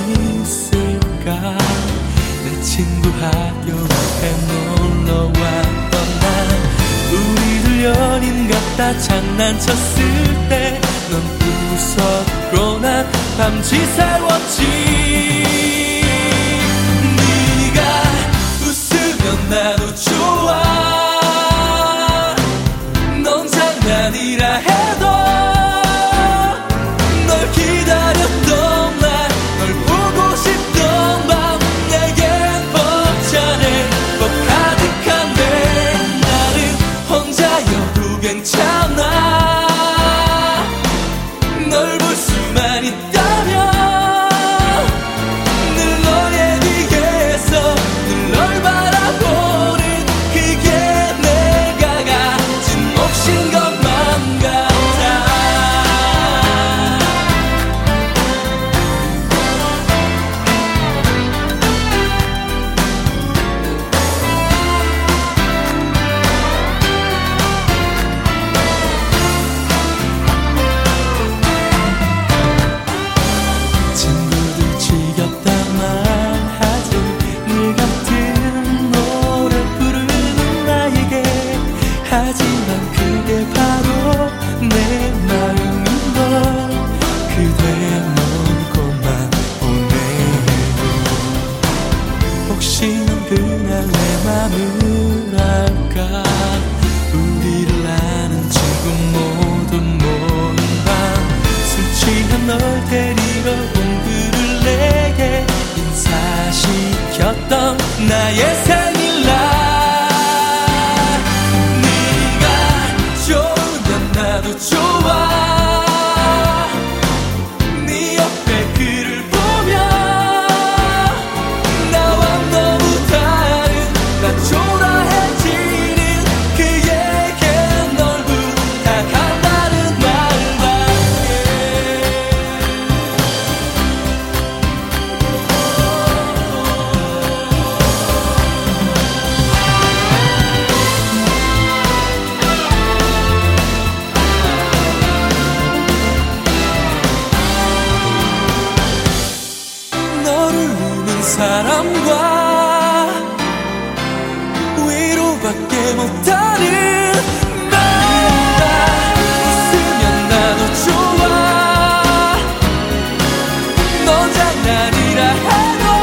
있을까. 내 친구 학교 앞에 놀러 왔던 날 우리들 연인 같다 장난쳤을 때 넌 웃었고 난 밤지새웠지. 네가 웃으면 나도 좋아. 넌 장난이라 해도 널 기다렸던 날 널 보고 싶던 밤 내겐 벅차네 법 가득한데 나는 혼자여도 괜찮아. 널 볼 수만 있다면 늘 너의 뒤에서 늘 널 바라보는 그게 내가 가진 몫인 것만 같아. 친구들 지겹다 말하지 늘 같은 노래 부르는 나에게. 하지만 그게 바로 내 마음인걸. 그대의 먼 곳만 보내고 혹시 넌 그날 내 맘을 알까. 우리를 아는 친구 모두 모인 밤 술 취한 널 데리러 온 그를 내게 인사시켰던 나의 생일날. 네가 좋으면 나도 좋아. 네 옆에 그를 보면 나와 너무 다른 나 초라해지는 그에게 널 부탁한다는 말밖에. 너를 우는 사람과 위로밖에 못하는 네가 웃으면 나도 좋아. 넌 장난이라 해도